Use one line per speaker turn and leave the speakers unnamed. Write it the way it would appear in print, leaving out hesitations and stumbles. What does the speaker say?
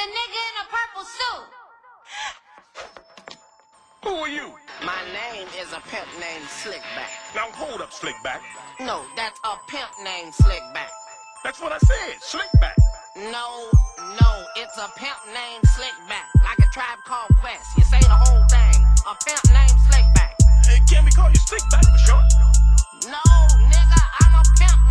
a nigga in a purple suit.
Who are you?
My name is a pimp named Slickback.
Now hold up, Slickback.
No, that's a pimp named Slickback.
That's what I said, Slickback.
No, it's a pimp named Slickback. Like a Tribe Called Quest. You say the whole thing. A pimp named Slickback.
Hey, can we call you Slickback for short?
No, nigga, I'm a pimp